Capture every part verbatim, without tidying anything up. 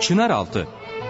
Çınaraltı.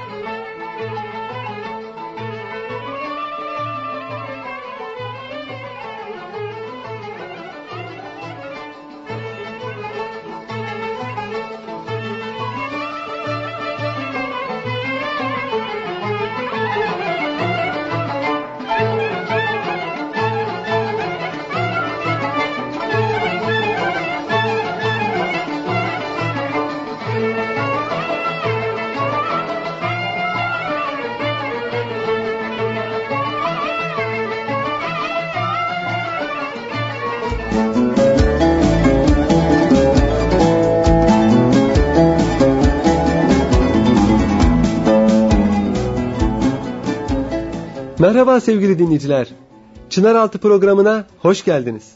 Merhaba sevgili dinleyiciler. Çınaraltı programına hoş geldiniz.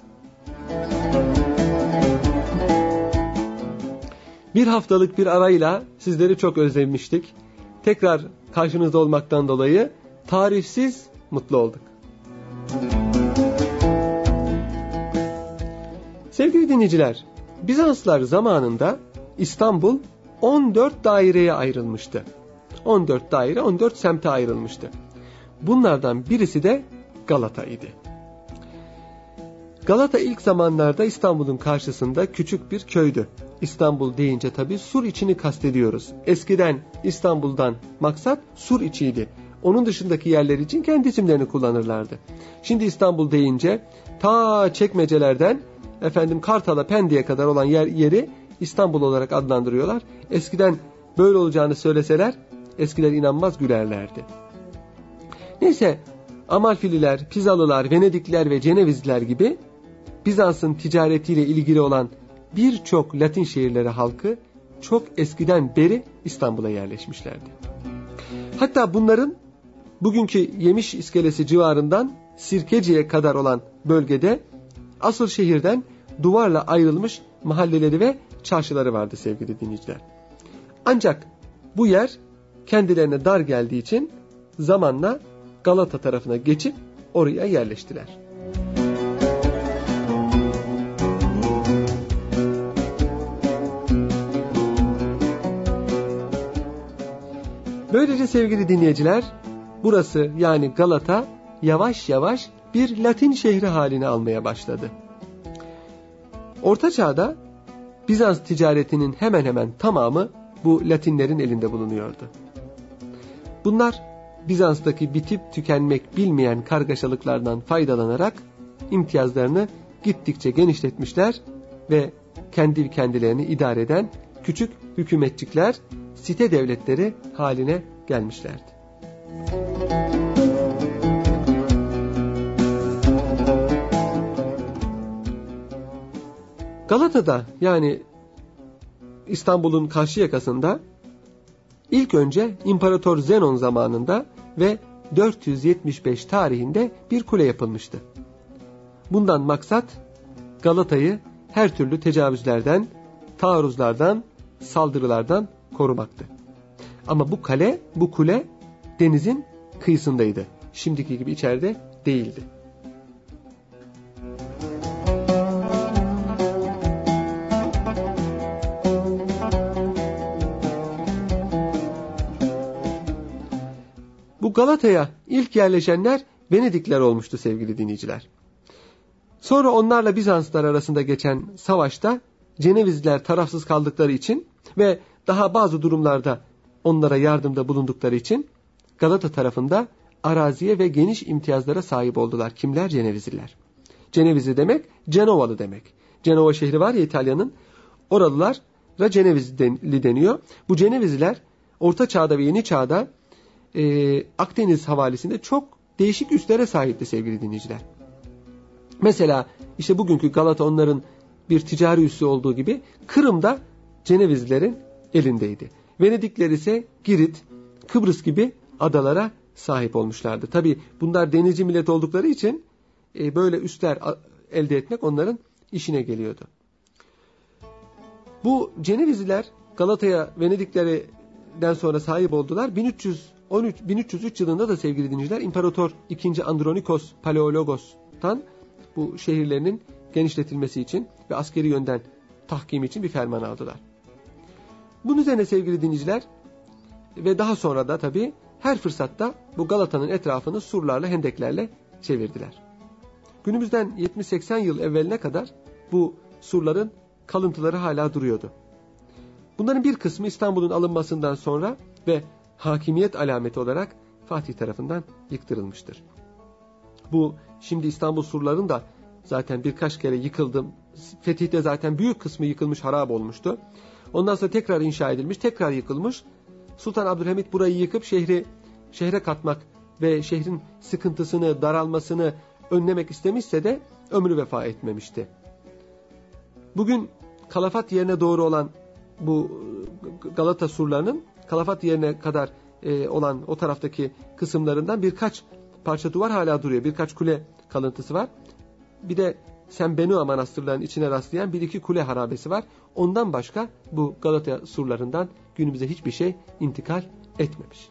Bir haftalık bir arayla sizleri çok özlemiştik. Tekrar karşınızda olmaktan dolayı tarifsiz mutlu olduk. Sevgili dinleyiciler, Bizanslılar zamanında İstanbul on dört daireye ayrılmıştı. on dört daire, on dört semte ayrılmıştı. Bunlardan birisi de Galata idi. Galata ilk zamanlarda İstanbul'un karşısında küçük bir köydü. İstanbul deyince tabii Sur içini kastediyoruz. Eskiden İstanbul'dan maksat Sur içiydi. Onun dışındaki yerler için kendi isimlerini kullanırlardı. Şimdi İstanbul deyince ta Çekmecelerden efendim Kartal'a, Pendik'e kadar olan yer, yeri İstanbul olarak adlandırıyorlar. Eskiden böyle olacağını söyleseler eskiler inanmaz gülerlerdi. Neyse, Amalfililer, Pizalılar, Venedikliler ve Cenevizliler gibi Bizans'ın ticaretiyle ilgili olan birçok Latin şehirleri halkı çok eskiden beri İstanbul'a yerleşmişlerdi. Hatta bunların bugünkü Yemiş İskelesi civarından Sirkeci'ye kadar olan bölgede asıl şehirden duvarla ayrılmış mahalleleri ve çarşıları vardı sevgili dinleyiciler. Ancak bu yer kendilerine dar geldiği için zamanla Galata tarafına geçip oraya yerleştiler. Böylece sevgili dinleyiciler, burası yani Galata yavaş yavaş bir Latin şehri haline almaya başladı. Orta Çağ'da Bizans ticaretinin hemen hemen tamamı bu Latinlerin elinde bulunuyordu. Bunlar Bizans'taki bitip tükenmek bilmeyen kargaşalıklardan faydalanarak imtiyazlarını gittikçe genişletmişler ve kendi kendilerini idare eden küçük hükümetçikler, site devletleri haline gelmişlerdi. Galata'da yani İstanbul'un karşı yakasında ilk önce İmparator Zenon zamanında ve dört yüz yetmiş beş tarihinde bir kule yapılmıştı. Bundan maksat Galata'yı her türlü tecavüzlerden, taarruzlardan, saldırılardan korumaktı. Ama bu kale, bu kule denizin kıyısındaydı. Şimdiki gibi içeride değildi. Bu Galata'ya ilk yerleşenler Venedikliler olmuştu sevgili dinleyiciler. Sonra onlarla Bizanslılar arasında geçen savaşta Cenevizliler tarafsız kaldıkları için ve daha bazı durumlarda onlara yardımda bulundukları için Galata tarafında araziye ve geniş imtiyazlara sahip oldular. Kimler? Cenevizliler. Cenevizli demek Cenovalı demek. Cenova şehri var ya İtalya'nın, oralılara Cenevizli deniyor. Bu Cenevizliler Orta Çağ'da ve Yeni Çağ'da e, Akdeniz havalisinde çok değişik üslere sahipti sevgili dinleyiciler. Mesela işte bugünkü Galata onların bir ticari üssü olduğu gibi Kırım'da Cenevizlilerin elindeydi. Venedikler ise Girit, Kıbrıs gibi adalara sahip olmuşlardı. Tabi bunlar denizci millet oldukları için e, böyle üsler elde etmek onların işine geliyordu. Bu Cenevizliler Galata'ya Venediklerden sonra sahip oldular. bin üç yüz on üç bin üç yüz üç yılında da sevgili dinleyiciler İmparator ikinci. Andronikos Paleologos'tan bu şehirlerinin genişletilmesi için ve askeri yönden tahkim için bir ferman aldılar. Bunun üzerine sevgili dinleyiciler ve daha sonra da tabii her fırsatta bu Galata'nın etrafını surlarla, hendeklerle çevirdiler. Günümüzden yetmiş seksen yıl evveline kadar bu surların kalıntıları hala duruyordu. Bunların bir kısmı İstanbul'un alınmasından sonra ve hakimiyet alameti olarak Fatih tarafından yıktırılmıştır. Bu şimdi İstanbul surlarının da zaten birkaç kere yıkıldı. Fetih'te zaten büyük kısmı yıkılmış, harap olmuştu. Ondan sonra tekrar inşa edilmiş, tekrar yıkılmış. Sultan Abdülhamit burayı yıkıp şehri şehre katmak ve şehrin sıkıntısını, daralmasını önlemek istemişse de ömrü vefa etmemişti. Bugün Kalafat yerine doğru olan bu Galata surlarının Kalafat yerine kadar e, olan o taraftaki kısımlarından birkaç parça duvar hala duruyor. Birkaç kule kalıntısı var. Bir de Sembenua manastırlarının içine rastlayan bir iki kule harabesi var. Ondan başka bu Galata surlarından günümüze hiçbir şey intikal etmemiş.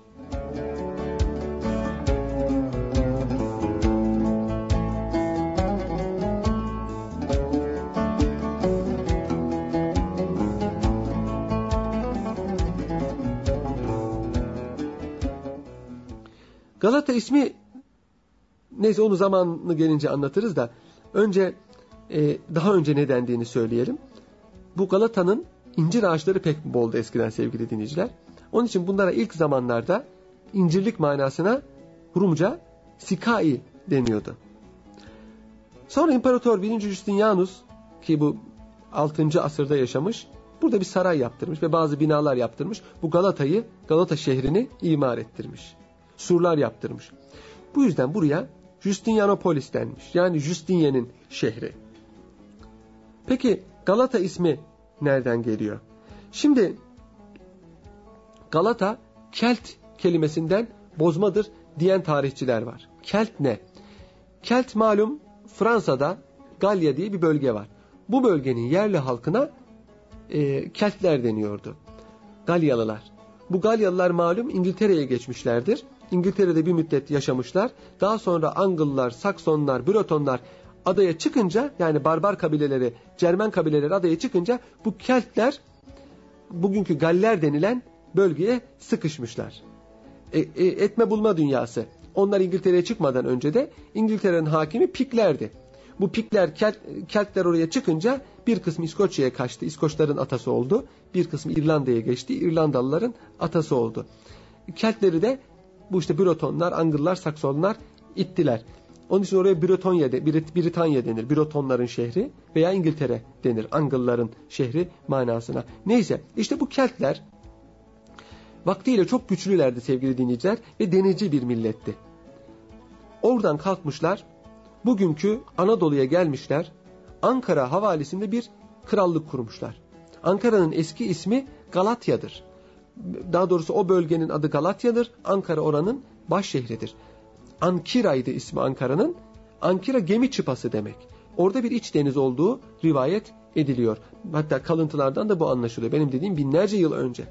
Galata ismi, neyse onu zamanı gelince anlatırız da önce e, daha önce ne dendiğini söyleyelim. Bu Galata'nın incir ağaçları pek boldu eskiden sevgili dinleyiciler. Onun için bunlara ilk zamanlarda incirlik manasına Rumca sikai deniyordu. Sonra İmparator birinci. Justinianus, ki bu altıncı asırda yaşamış, burada bir saray yaptırmış ve bazı binalar yaptırmış. Bu Galata'yı, Galata şehrini imar ettirmiş. Surlar yaptırmış. Bu yüzden buraya Justinianopolis denmiş. Yani Justinian'in şehri. Peki Galata ismi nereden geliyor? Şimdi Galata Kelt kelimesinden bozmadır diyen tarihçiler var. Kelt ne? Kelt malum Fransa'da Galya diye bir bölge var. Bu bölgenin yerli halkına e, Keltler deniyordu. Galyalılar. Bu Galyalılar malum İngiltere'ye geçmişlerdir. İngiltere'de bir müddet yaşamışlar. Daha sonra Angıllar, Saksonlar, Bretonlar adaya çıkınca, yani barbar kabileleri, Cermen kabileleri adaya çıkınca bu Keltler bugünkü Galler denilen bölgeye sıkışmışlar. E, e, etme bulma dünyası. Onlar İngiltere'ye çıkmadan önce de İngiltere'nin hakimi Piklerdi. Bu Pikler, Kelt, Keltler oraya çıkınca bir kısmı İskoçya'ya kaçtı. İskoçların atası oldu. Bir kısmı İrlanda'ya geçti. İrlandalıların atası oldu. Keltleri de bu işte Bretonlar, Angıllar, Saksonlar ittiler. Onun için oraya Bretonya, Britanya denir. Bretonların şehri veya İngiltere denir. Angılların şehri manasına. Neyse, işte bu Keltler vaktiyle çok güçlülerdi sevgili dinleyiciler ve denici bir milletti. Oradan kalkmışlar, bugünkü Anadolu'ya gelmişler. Ankara havalisinde bir krallık kurmuşlar. Ankara'nın eski ismi Galatya'dır. Daha doğrusu o bölgenin adı Galatya'dır. Ankara oranın baş şehridir. Ankira'ydı ismi Ankara'nın. Ankira gemi çıpası demek. Orada bir iç deniz olduğu rivayet ediliyor. Hatta kalıntılardan da bu anlaşılıyor. Benim dediğim binlerce yıl önce.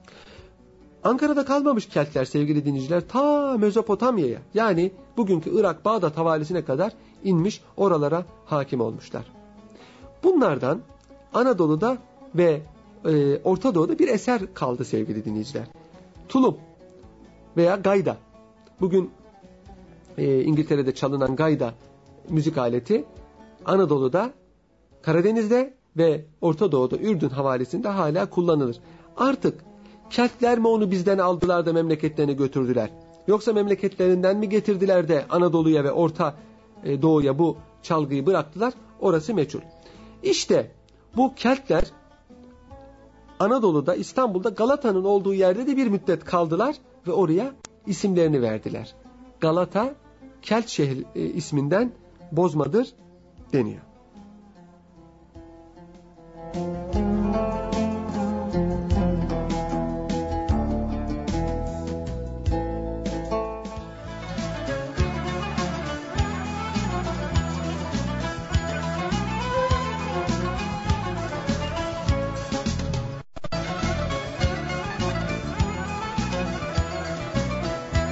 Ankara'da kalmamış Keltler sevgili dinleyiciler. Ta Mezopotamya'ya, yani bugünkü Irak, Bağdat havalisine kadar inmiş, oralara hakim olmuşlar. Bunlardan Anadolu'da ve e, Orta Doğu'da bir eser kaldı sevgili dinleyiciler. Tulum veya gayda. Bugün e, İngiltere'de çalınan gayda müzik aleti Anadolu'da, Karadeniz'de ve Orta Doğu'da Ürdün havalisinde hala kullanılır. Artık Keltler mi onu bizden aldılar da memleketlerine götürdüler? Yoksa memleketlerinden mi getirdiler de Anadolu'ya ve Orta Doğu'ya bu çalgıyı bıraktılar? Orası meçhul. İşte bu Keltler Anadolu'da, İstanbul'da, Galata'nın olduğu yerde de bir müddet kaldılar ve oraya isimlerini verdiler. Galata, Kelt şehri e, isminden bozmadır deniyor.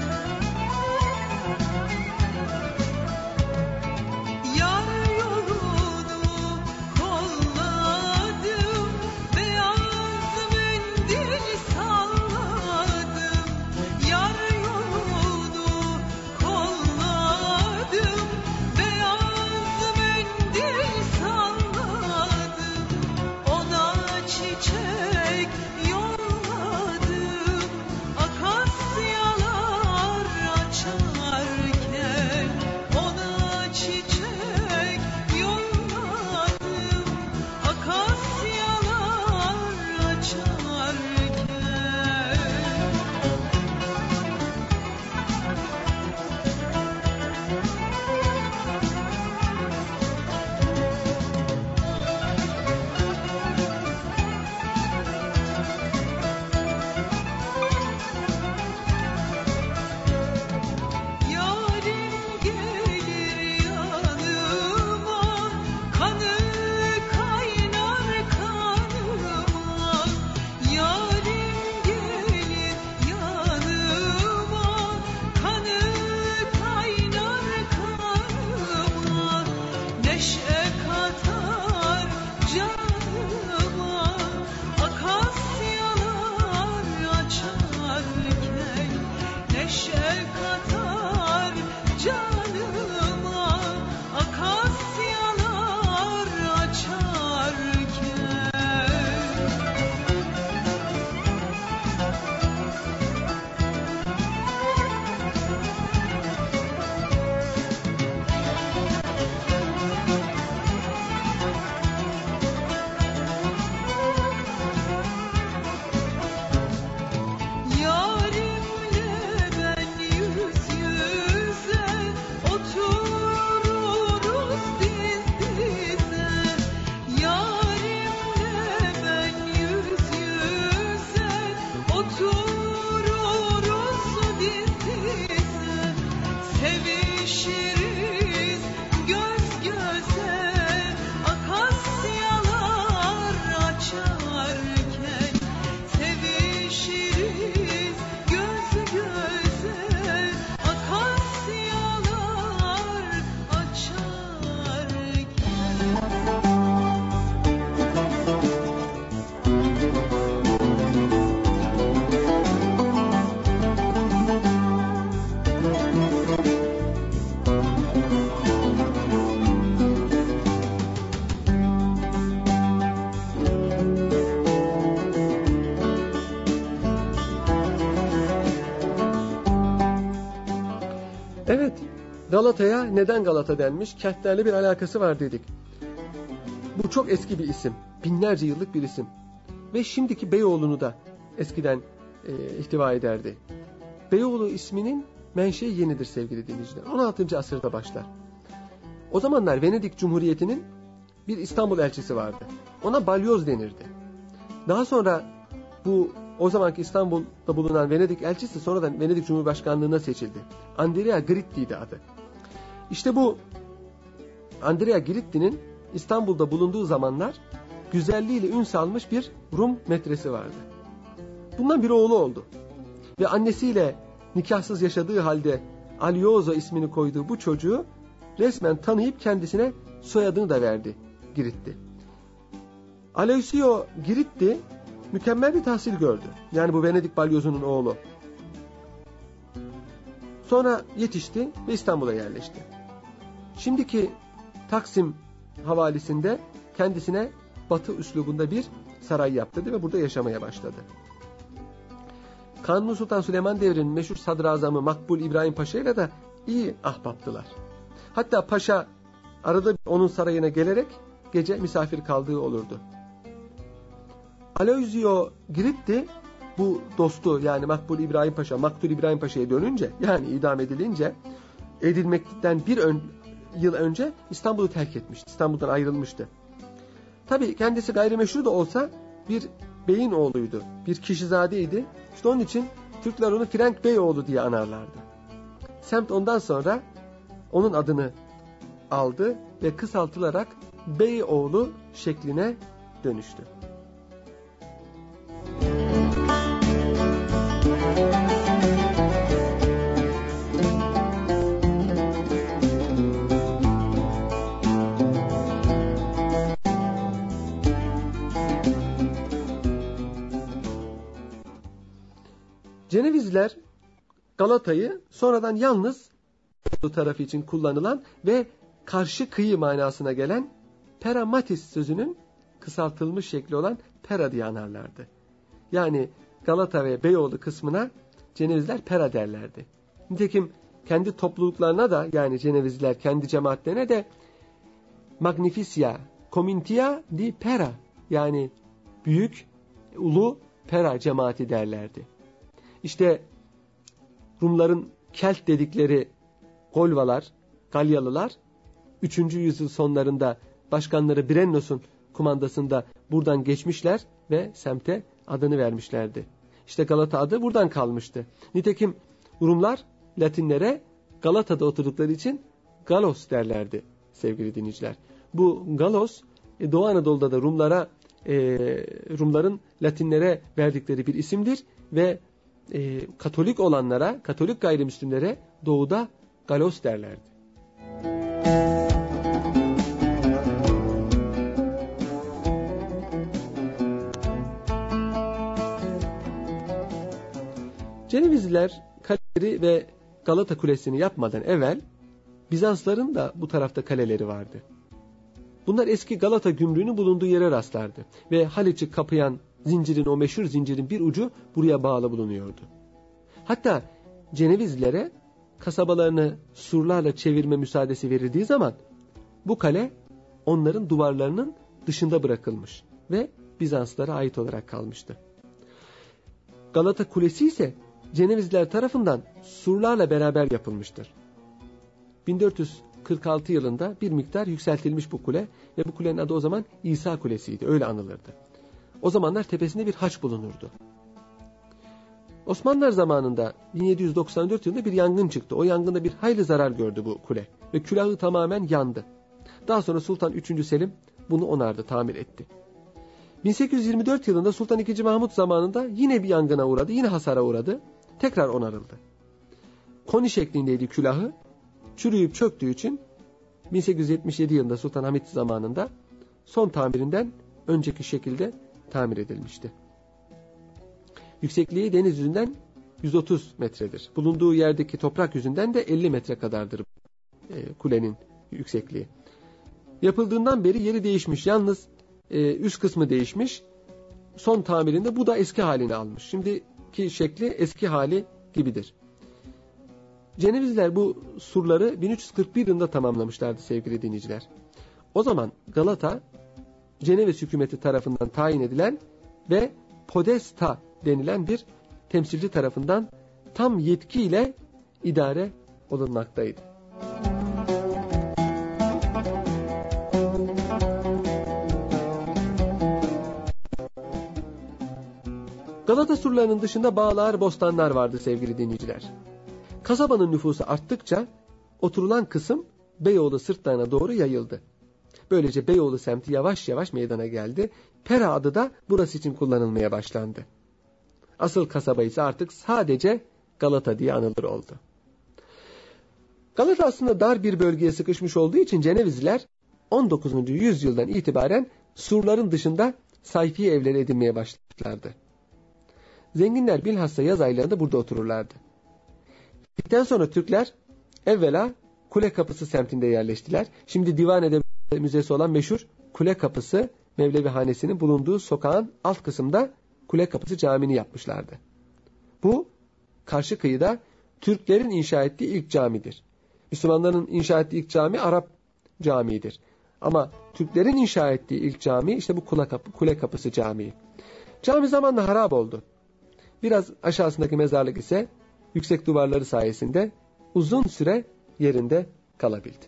Yar yolu Evet, Galata'ya neden Galata denmiş? Kentlerle bir alakası var dedik. Bu çok eski bir isim. Binlerce yıllık bir isim. Ve şimdiki Beyoğlu'nu da eskiden e, ihtiva ederdi. Beyoğlu isminin menşei yenidir sevgili dinleyiciler. on altıncı asırda başlar. O zamanlar Venedik Cumhuriyeti'nin bir İstanbul elçisi vardı. Ona balyoz denirdi. Daha sonra bu o zamanki İstanbul'da bulunan Venedik elçisi sonradan Venedik Cumhurbaşkanlığına seçildi. Andrea Gritti'ydi adı. İşte bu Andrea Gritti'nin İstanbul'da bulunduğu zamanlar güzelliğiyle ün salmış bir Rum metresi vardı. Bundan bir oğlu oldu. Ve annesiyle nikahsız yaşadığı halde Aliozo ismini koyduğu bu çocuğu resmen tanıyıp kendisine soyadını da verdi Gritti. Aloisio Gritti mükemmel bir tahsil gördü. Yani bu Venedik balyozunun oğlu. Sonra yetişti ve İstanbul'a yerleşti. Şimdiki Taksim havalisinde kendisine Batı üslubunda bir saray yaptırdı ve burada yaşamaya başladı. Kanuni Sultan Süleyman devrinin meşhur sadrazamı Makbul İbrahim Paşa ile de iyi ahbaptılar. Hatta Paşa arada onun sarayına gelerek gece misafir kaldığı olurdu. Aloisio Gritti bu dostu yani Makbul İbrahim Paşa, Maktul İbrahim Paşa'ya dönünce yani idam edilince edilmekten bir ön, yıl önce İstanbul'u terk etmişti. İstanbul'dan ayrılmıştı. Tabii kendisi gayrimeşru da olsa bir beyin oğluydu. Bir kişizadeydi. İşte onun için Türkler onu Frenk Beyoğlu diye anarlardı. Semt ondan sonra onun adını aldı ve kısaltılarak Beyoğlu şekline dönüştü. Cenevizliler Galata'yı sonradan yalnız bu tarafı için kullanılan ve karşı kıyı manasına gelen Peramatis sözünün kısaltılmış şekli olan Pera diye anarlardı. Yani Galata ve Beyoğlu kısmına Cenevizler Pera derlerdi. Nitekim kendi topluluklarına da yani Cenevizliler kendi cemaatlerine de Magnificia Comintia di Pera yani büyük ulu Pera cemaati derlerdi. İşte Rumların Kelt dedikleri Golvalar, Galyalılar üçüncü yüzyıl sonlarında başkanları Brennos'un kumandasında buradan geçmişler ve semte adını vermişlerdi. İşte Galata adı buradan kalmıştı. Nitekim Rumlar Latinlere Galata'da oturdukları için Galos derlerdi sevgili dinleyiciler. Bu Galos Doğu Anadolu'da da Rumlara e, Rumların Latinlere verdikleri bir isimdir ve e, Katolik olanlara, Katolik gayrimüslimlere Doğu'da Galos derlerdi. Cenevizliler kaleleri ve Galata Kulesi'ni yapmadan evvel Bizansların da bu tarafta kaleleri vardı. Bunlar eski Galata gümrüğünün bulunduğu yere rastlardı ve Haliç'i kapayan zincirin o meşhur zincirin bir ucu buraya bağlı bulunuyordu. Hatta Cenevizlilere kasabalarını surlarla çevirme müsaadesi verildiği zaman bu kale onların duvarlarının dışında bırakılmış ve Bizanslara ait olarak kalmıştı. Galata Kulesi ise Cenevizliler tarafından surlarla beraber yapılmıştır. bin dört yüz kırk altı yılında bir miktar yükseltilmiş bu kule ve bu kulenin adı o zaman İsa Kulesi'ydi, öyle anılırdı. O zamanlar tepesinde bir haç bulunurdu. Osmanlılar zamanında bin yedi yüz doksan dört yılında bir yangın çıktı. O yangında bir hayli zarar gördü bu kule ve külahı tamamen yandı. Daha sonra Sultan üçüncü Selim bunu onardı, tamir etti. bin sekiz yüz yirmi dört yılında Sultan ikinci Mahmut zamanında yine bir yangına uğradı, yine hasara uğradı. Tekrar onarıldı. Koni şeklindeydi külahı. Çürüyüp çöktüğü için bin sekiz yüz yetmiş yedi yılında Sultan Hamit zamanında son tamirinden önceki şekilde tamir edilmişti. Yüksekliği deniz yüzünden yüz otuz metredir. Bulunduğu yerdeki toprak yüzünden de elli metre kadardır e, kulenin yüksekliği. Yapıldığından beri yeri değişmiş. Yalnız e, üst kısmı değişmiş. Son tamirinde bu da eski halini almış. Şimdiki şekli eski hali gibidir. Cenevizliler bu surları bin üç yüz kırk bir yılında tamamlamışlardı sevgili dinleyiciler. O zaman Galata Ceneviz hükümeti tarafından tayin edilen ve Podesta denilen bir temsilci tarafından tam yetkiyle idare olunmaktaydı. Galata surlarının dışında bağlar, bostanlar vardı sevgili dinleyiciler. Kasabanın nüfusu arttıkça oturulan kısım Beyoğlu sırtlarına doğru yayıldı. Böylece Beyoğlu semti yavaş yavaş meydana geldi. Pera adı da burası için kullanılmaya başlandı. Asıl kasaba ise artık sadece Galata diye anılır oldu. Galata aslında dar bir bölgeye sıkışmış olduğu için Cenevizliler on dokuzuncu yüzyıldan itibaren surların dışında sayfiye evleri edinmeye başladılardı. Zenginler bilhassa yaz aylarında burada otururlardı. Gittikten sonra Türkler evvela Kule Kapısı semtinde yerleştiler. Şimdi Divan Edebiyatı Müzesi olan meşhur Kule Kapısı Mevlevi Hanesi'nin bulunduğu sokağın alt kısmında Kule Kapısı Camii'ni yapmışlardı. Bu karşı kıyıda Türklerin inşa ettiği ilk camidir. Müslümanların inşa ettiği ilk cami Arap Camii'dir. Ama Türklerin inşa ettiği ilk cami işte bu Kule, Kapı, Kule Kapısı Camii. Cami zamanla harap oldu. Biraz aşağısındaki mezarlık ise yüksek duvarları sayesinde uzun süre yerinde kalabildi.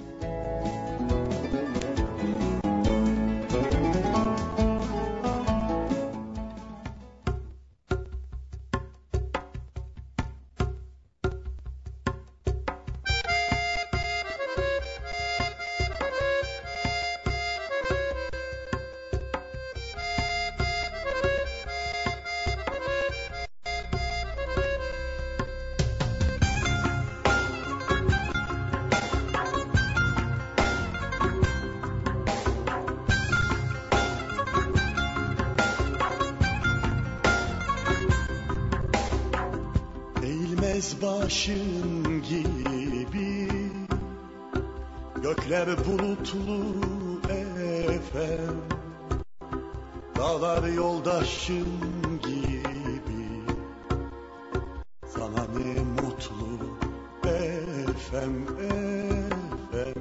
Başın gibi gökler bulutlu efem, dağlar yoldaşın gibi, sana ne mutlu efem efem.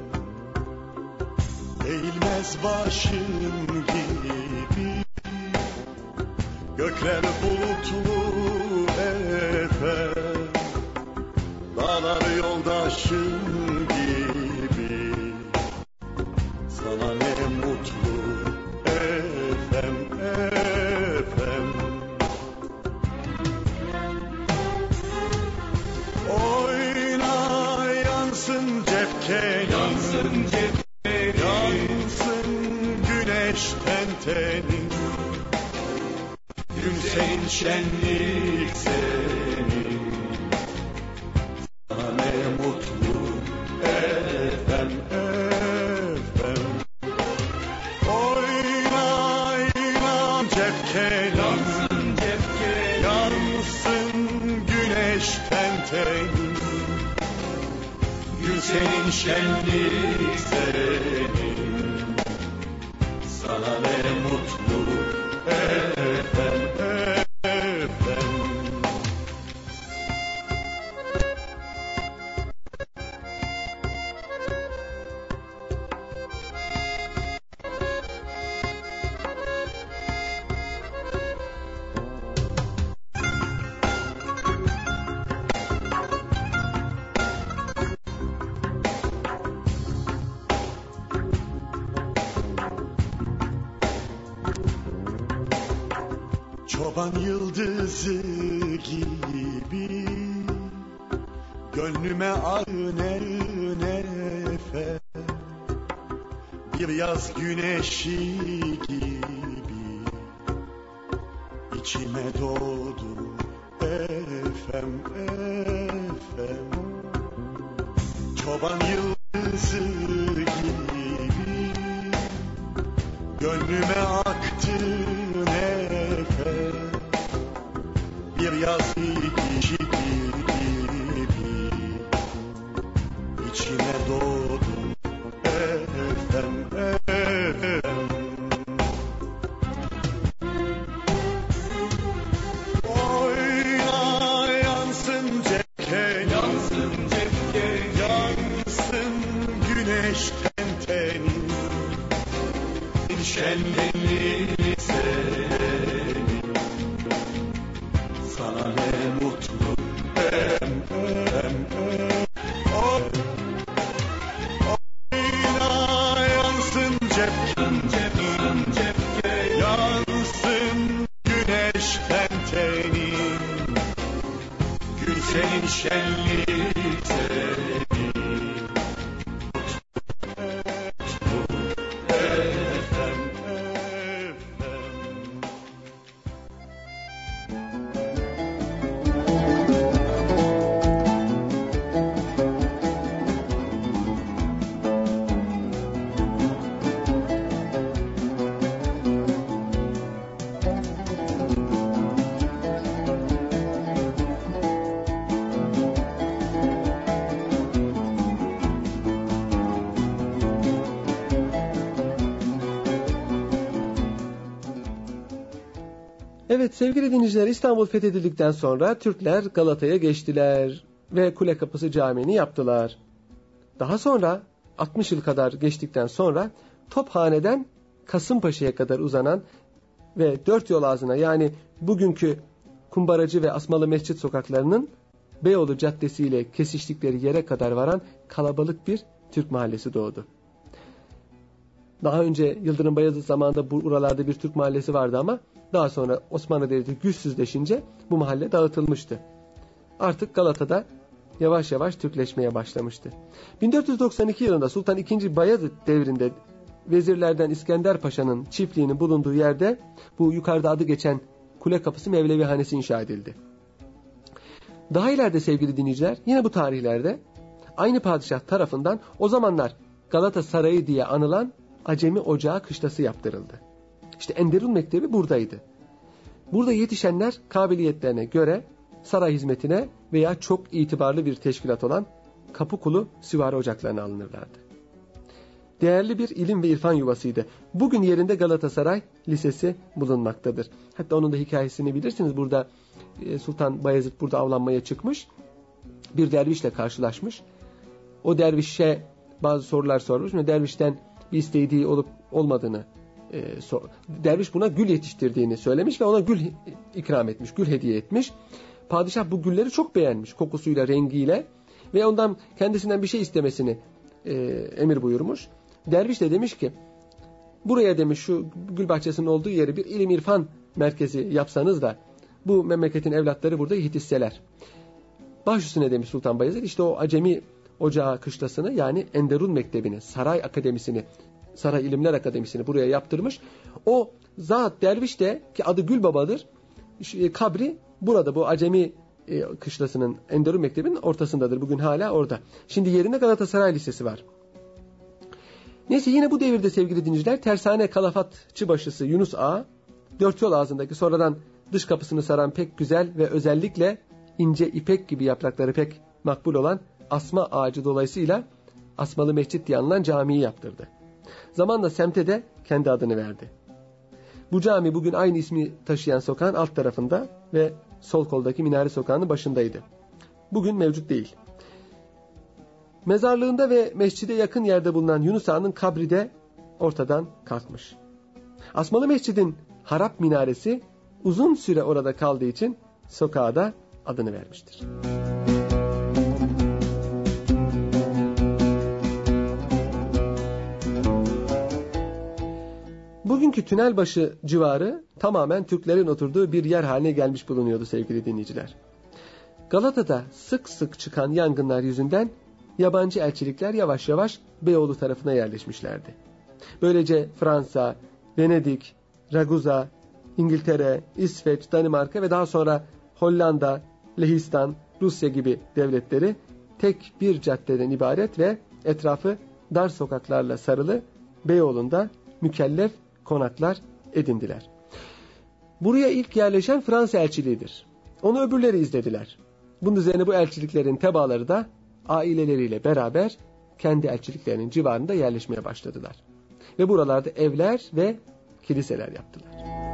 Eğilmez başın gibi gökler bulutlu efem, dağlar yoldaşın gibi, sana ne mutlu efem efem. Oyna yansın cepken, yansın cepken, yansın güneşten tenin, gün senin şenlik senin, sana ne mutlu efem efem. Oyna inan cepken, yansın cepken, yansın güneşten tenin, gün senin şenlik senin, sana ne mutlu efem efem. Çoban yıldızı gibi gönlüme ağner nefer, bir yaz güneşi gibi içime doğdu efem efem. Çoban yıldızı gibi gönlüme aktı nefer, bir yaz gidişi gibi içime doğdum efem efem. Oyna yansın cepken, yansın bir şenlik sevdi. Evet sevgili dinleyiciler, İstanbul fethedildikten sonra Türkler Galata'ya geçtiler ve Kule Kapısı Camii'ni yaptılar. Daha sonra altmış yıl kadar geçtikten sonra Tophane'den Kasımpaşa'ya kadar uzanan ve dört yol ağzına, yani bugünkü Kumbaracı ve Asmalı Mescit sokaklarının Beyoğlu Caddesi ile kesiştikleri yere kadar varan kalabalık bir Türk mahallesi doğdu. Daha önce Yıldırım Bayezid zamanında buralarda bir Türk mahallesi vardı ama daha sonra Osmanlı Devleti güçsüzleşince bu mahalle dağıtılmıştı. Artık Galata'da yavaş yavaş Türkleşmeye başlamıştı. bin dört yüz doksan iki yılında Sultan ikinci. Bayezid devrinde vezirlerden İskender Paşa'nın çiftliğinin bulunduğu yerde bu yukarıda adı geçen Kule Kapısı Mevlevihanesi inşa edildi. Daha ileride sevgili dinleyiciler, yine bu tarihlerde aynı padişah tarafından o zamanlar Galata Sarayı diye anılan Acemi Ocağı kışlası yaptırıldı. İşte Enderun Mektebi buradaydı. Burada yetişenler kabiliyetlerine göre saray hizmetine veya çok itibarlı bir teşkilat olan Kapıkulu Süvari Ocaklarına alınırlardı. Değerli bir ilim ve irfan yuvasıydı. Bugün yerinde Galatasaray Lisesi bulunmaktadır. Hatta onun da hikayesini bilirsiniz. Burada Sultan Bayezid burada avlanmaya çıkmış. Bir dervişle karşılaşmış. O dervişe bazı sorular sormuş ve dervişten bir istediği olup olmadığını e, sor. Derviş buna gül yetiştirdiğini söylemiş ve ona gül ikram etmiş, gül hediye etmiş. Padişah bu gülleri çok beğenmiş, kokusuyla, rengiyle ve ondan kendisinden bir şey istemesini e, emir buyurmuş. Derviş de demiş ki, buraya demiş şu gül bahçesinin olduğu yeri bir ilim irfan merkezi yapsanız da bu memleketin evlatları burada yetişseler. Baş üstüne demiş Sultan Bayezid, işte o Acemi Ocağı kışlasını, yani Enderun Mektebi'ni, Saray Akademisi'ni, Saray İlimler Akademisi'ni buraya yaptırmış. O zat derviş de, ki adı Gülbaba'dır, kabri burada, bu Acemi kışlasının, Enderun Mektebi'nin ortasındadır. Bugün hala orada. Şimdi yerinde Galatasaray Lisesi var. Neyse, yine bu devirde sevgili dinleyiciler, tersane kalafatçı başısı Yunus Ağa, dört yol ağzındaki sonradan dış kapısını saran pek güzel ve özellikle ince ipek gibi yaprakları pek makbul olan asma ağacı dolayısıyla Asmalı Mescit diye anılan camiyi yaptırdı. Zamanla semte de kendi adını verdi. Bu cami bugün aynı ismi taşıyan sokağın alt tarafında ve sol koldaki Minare Sokağı'nın başındaydı. Bugün mevcut değil. Mezarlığında ve mescide yakın yerde bulunan Yunus Ağa'nın kabri de ortadan kalkmış. Asmalı Mescid'in harap minaresi uzun süre orada kaldığı için sokağa da adını vermiştir. Bugünkü Tünelbaşı civarı tamamen Türklerin oturduğu bir yer haline gelmiş bulunuyordu sevgili dinleyiciler. Galata'da sık sık çıkan yangınlar yüzünden yabancı elçilikler yavaş yavaş Beyoğlu tarafına yerleşmişlerdi. Böylece Fransa, Venedik, Ragusa, İngiltere, İsveç, Danimarka ve daha sonra Hollanda, Lehistan, Rusya gibi devletleri tek bir caddeden ibaret ve etrafı dar sokaklarla sarılı Beyoğlu'nda mükellef konaklar edindiler. Buraya ilk yerleşen Fransa elçiliğidir. Onu öbürleri izlediler. Bunun üzerine bu elçiliklerin tebaaları da aileleriyle beraber kendi elçiliklerinin civarında yerleşmeye başladılar. Ve buralarda evler ve kiliseler yaptılar.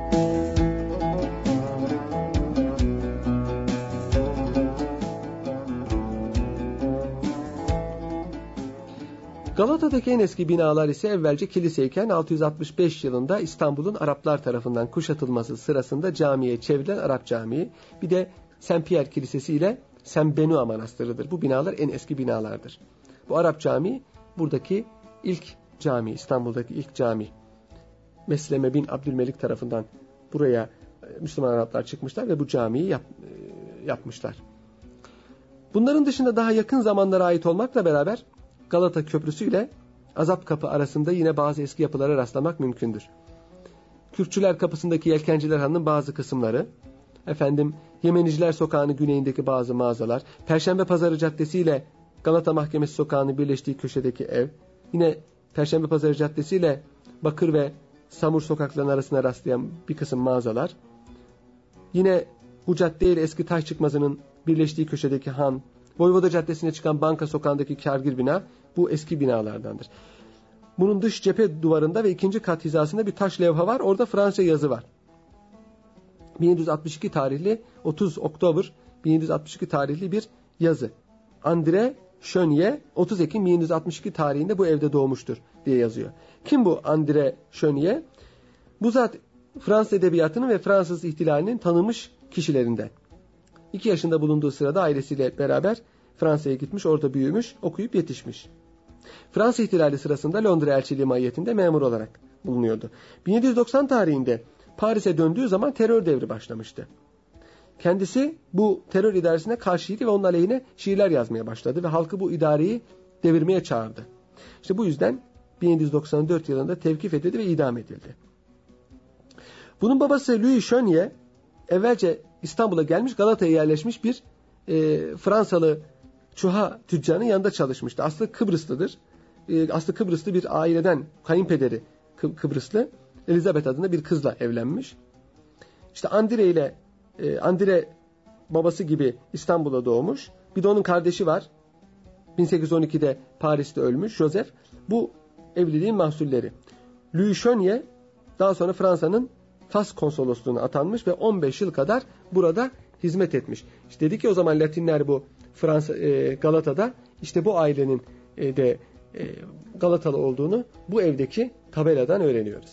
Galata'daki en eski binalar ise evvelce kiliseyken altı yüz altmış beş yılında İstanbul'un Araplar tarafından kuşatılması sırasında camiye çevrilen Arap Camii, bir de Saint Pierre Kilisesi ile Saint Benoît Manastırı'dır. Bu binalar en eski binalardır. Bu Arap Camii buradaki ilk cami, İstanbul'daki ilk cami. Mesleme bin Abdülmelik tarafından buraya Müslüman Araplar çıkmışlar ve bu camiyi yap, yapmışlar. Bunların dışında daha yakın zamanlara ait olmakla beraber Galata Köprüsü ile Azapkapı arasında yine bazı eski yapılara rastlamak mümkündür. Kürkçüler Kapısı'ndaki Yelkenciler Hanı'nın bazı kısımları, efendim Yemeniciler Sokağı'nın güneyindeki bazı mağazalar, Perşembe Pazarı Caddesi ile Galata Mahkemesi Sokağı'nın birleştiği köşedeki ev, yine Perşembe Pazarı Caddesi ile Bakır ve Samur sokaklarının arasına rastlayan bir kısım mağazalar, yine bu cadde ile eski Taş Çıkmazı'nın birleştiği köşedeki han, Voyvoda Caddesi'ne çıkan Banka Sokağı'ndaki kârgir bina bu eski binalardandır. Bunun dış cephe duvarında ve ikinci kat hizasında bir taş levha var. Orada Fransızca yazı var. bin yedi yüz altmış iki tarihli otuz Oktober bin yedi yüz altmış iki tarihli bir yazı. André Chenier otuz Ekim bin yedi yüz altmış iki tarihinde bu evde doğmuştur diye yazıyor. Kim bu André Chenier? Bu zat Fransız edebiyatının ve Fransız ihtilalinin tanınmış kişilerinden. iki yaşında bulunduğu sırada ailesiyle beraber Fransa'ya gitmiş, orada büyümüş, okuyup yetişmiş. Fransız ihtilali sırasında Londra elçiliği mahiyetinde memur olarak bulunuyordu. bin yedi yüz doksan tarihinde Paris'e döndüğü zaman terör devri başlamıştı. Kendisi bu terör idaresine karşıydı ve onun aleyhine şiirler yazmaya başladı ve halkı bu idareyi devirmeye çağırdı. İşte bu yüzden bin yedi yüz doksan dört yılında tevkif edildi ve idam edildi. Bunun babası Louis Chenier evvelce İstanbul'a gelmiş, Galata'ya yerleşmiş bir e, Fransalı çuha tüccarının yanında çalışmıştı. Aslı Kıbrıslıdır. E, aslı Kıbrıslı bir aileden, kayınpederi Kı- Kıbrıslı, Elizabeth adında bir kızla evlenmiş. İşte Andire ile e, Andire babası gibi İstanbul'a doğmuş. Bir de onun kardeşi var. bin sekiz yüz on ikide Paris'te ölmüş Joseph. Bu evliliğin mahsulleri. Louis Chenier daha sonra Fransa'nın Fas konsolosluğuna atanmış ve on beş yıl kadar burada hizmet etmiş. İşte dedi ki o zaman Latinler bu Fransa e, Galata'da, işte bu ailenin e, de e, Galatalı olduğunu bu evdeki tabeladan öğreniyoruz.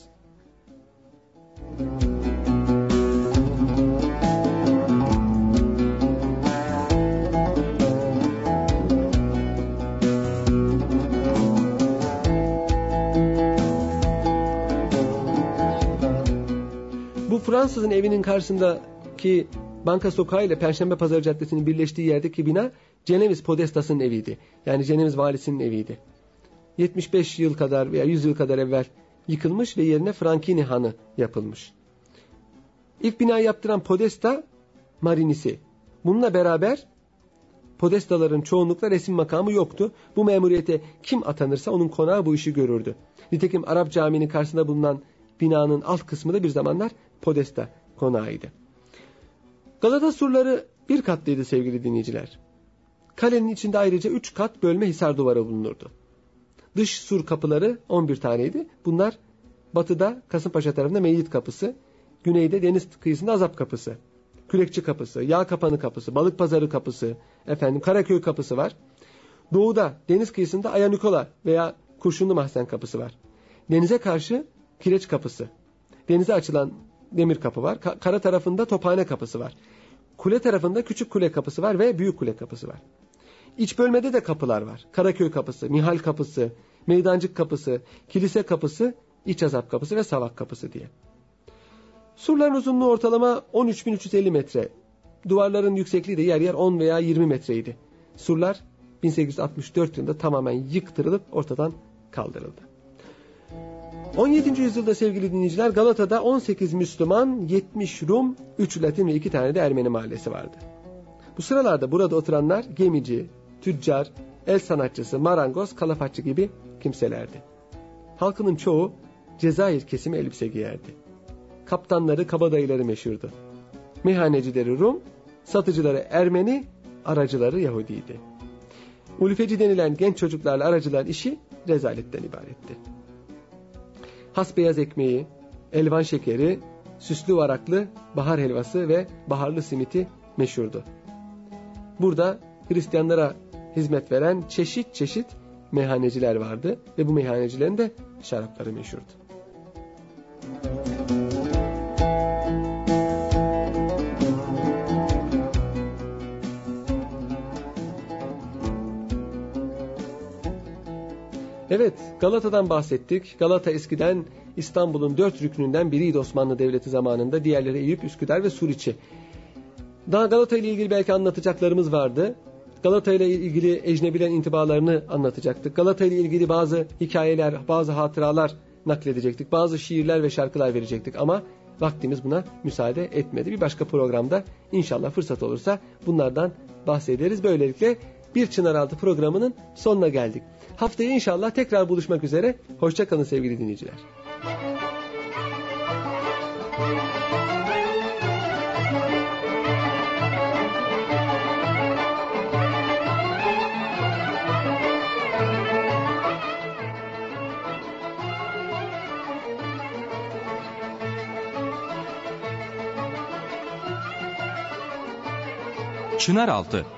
Bu Fransızın evinin karşısındaki Banka Sokağı ile Perşembe Pazarı Caddesi'nin birleştiği yerdeki bina Ceneviz Podestas'ın eviydi. Yani Ceneviz valisinin eviydi. yetmiş beş yıl kadar veya yüz yıl kadar evvel yıkılmış ve yerine Frankini Hanı yapılmış. İlk binayı yaptıran Podesta Marinisi. Bununla beraber Podestaların çoğunlukla resim makamı yoktu. Bu memuriyete kim atanırsa onun konağı bu işi görürdü. Nitekim Arap Camii'nin karşısında bulunan binanın alt kısmı da bir zamanlar Podesta konağıydı. Galata surları bir katlıydı sevgili dinleyiciler. Kalenin içinde ayrıca üç kat bölme hisar duvarı bulunurdu. Dış sur kapıları on bir taneydi. Bunlar batıda Kasımpaşa tarafında Meyyit Kapısı, güneyde deniz kıyısında Azap Kapısı, Kürekçi Kapısı, Yağ Kapanı Kapısı, Balık Pazarı Kapısı, efendim Karaköy Kapısı var. Doğuda deniz kıyısında Aya Nikola veya Kurşunlu Mahzen Kapısı var. Denize karşı Kireç Kapısı, denize açılan Demir Kapı var. Ka- kara tarafında Tophane Kapısı var. Kule tarafında Küçük Kule Kapısı var ve Büyük Kule Kapısı var. İç bölmede de kapılar var. Karaköy Kapısı, Nihal Kapısı, Meydancık Kapısı, Kilise Kapısı, İç Azap Kapısı ve Savak Kapısı diye. Surların uzunluğu ortalama on üç bin üç yüz elli metre. Duvarların yüksekliği de yer yer on veya yirmi metreydi. Surlar bin sekiz yüz altmış dört yılında tamamen yıktırılıp ortadan kaldırıldı. on yedinci yüzyılda sevgili dinleyiciler Galata'da on sekiz Müslüman, yetmiş Rum, üç Latin ve iki tane de Ermeni mahallesi vardı. Bu sıralarda burada oturanlar gemici, tüccar, el sanatçısı, marangoz, kalafatçı gibi kimselerdi. Halkının çoğu Cezayir kesimi elbise giyerdi. Kaptanları, kabadayıları meşhurdu. Meyhanecileri Rum, satıcıları Ermeni, aracıları Yahudiydi. Ulufeci denilen genç çocuklarla aracıların işi rezaletten ibaretti. Has beyaz ekmeği, elvan şekeri, süslü varaklı bahar helvası ve baharlı simiti meşhurdu. Burada Hristiyanlara hizmet veren çeşit çeşit meyhaneciler vardı ve bu meyhanecilerin de şarapları meşhurdu. Evet, Galata'dan bahsettik. Galata eskiden İstanbul'un dört rüknünden biriydi Osmanlı Devleti zamanında. Diğerleri Eyüp, Üsküdar ve Suriçi. Daha Galata ile ilgili belki anlatacaklarımız vardı. Galata ile ilgili ecnebilerin intibalarını anlatacaktık. Galata ile ilgili bazı hikayeler, bazı hatıralar nakledecektik. Bazı şiirler ve şarkılar verecektik ama vaktimiz buna müsaade etmedi. Bir başka programda inşallah fırsat olursa bunlardan bahsederiz. Böylelikle Bir Çınaraltı programının sonuna geldik. Haftaya inşallah tekrar buluşmak üzere. Hoşça kalın sevgili dinleyiciler. Çınaraltı